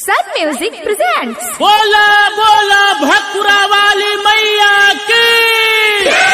Sun Music presents बोला बोला भकुरा वाली मैया की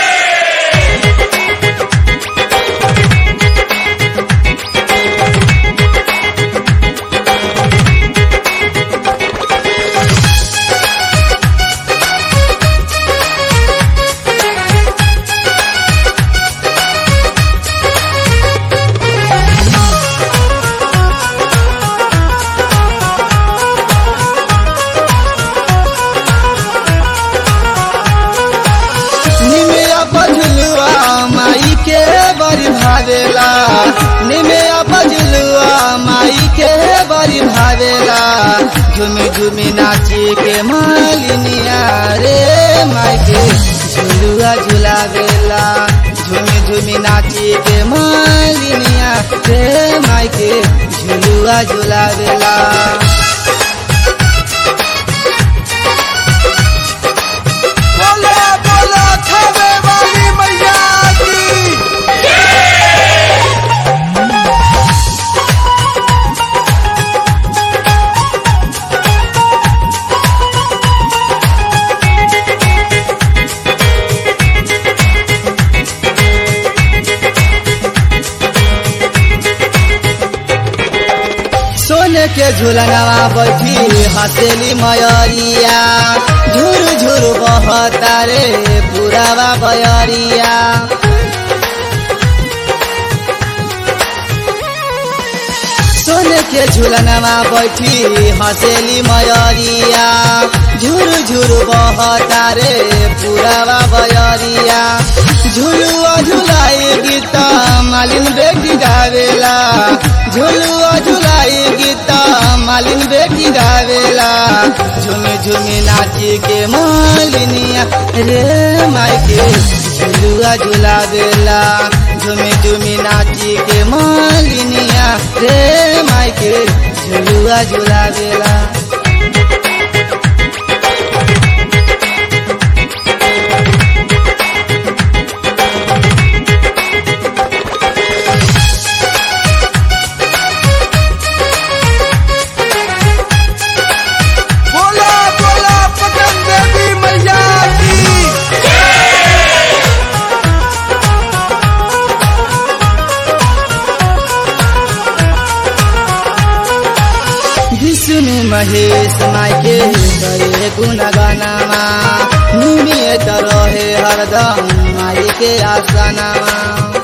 भावेला निमे बजलुआ माई के बड़ी भावेला झुमी झुमी नाची के मालिनिया रे माई के झुलुआ झुलावेला झुमी झुमी नाची के मालिनिया रे माई के झुलुआ झुलावेला सोने के झूलनवा बैठी हसेली मयरिया झुर झुर बहता रे पुरावा बयरिया सोने के झूलनवा बैठी हसेली मयरिया झुर झुर बहता रे पुरावा बयरिया झुलुआ झुलाई गीत मालिन बेटी गावेला झुलुआ झुलाई गीत मालिन बेटी गावेला झुमी झुमी नाची के मालिनिया रे माई के झुलुआ झुलावेला झुमी झुमी नाची के मालिनिया रे माई के झुलुआ झुलावेला विष्णु महेश माई के करे गुणगानामा निमित रहे हरदम माई के आसनामा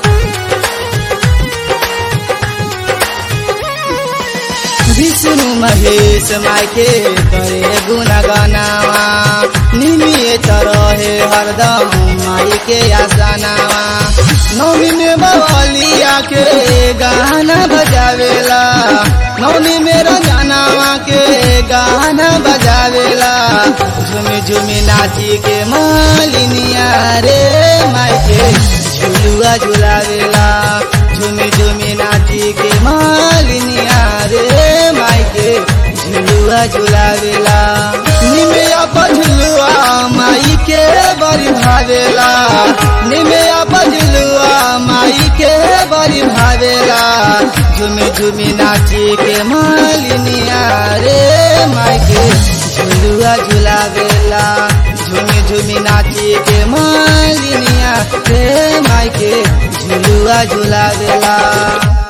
विष्णु महेश माई के करे गुणगानामा निमित रहे हरदम माई के आसनामा नौमी में बवलिया के गाना बजावेला नौनी मेरा जानवा के गाना बजावेला झुमी झुमी नाची के मालिनिया रे माई के झुलुआ झुलावेला झुमी झुमी नाची के मालिनिया रे माई के झुलुआ झुलावेला निमे बजलुआ माई के बड़ी भावेला निमे बजलुआ माई के बड़ी भावेला झुमी झुमी नाची के मालिनिया रे माई के झुलुआ झुलावेला झुमी झुमी नाची के मालिनिया रे माई के झुलुआ झुलावेला।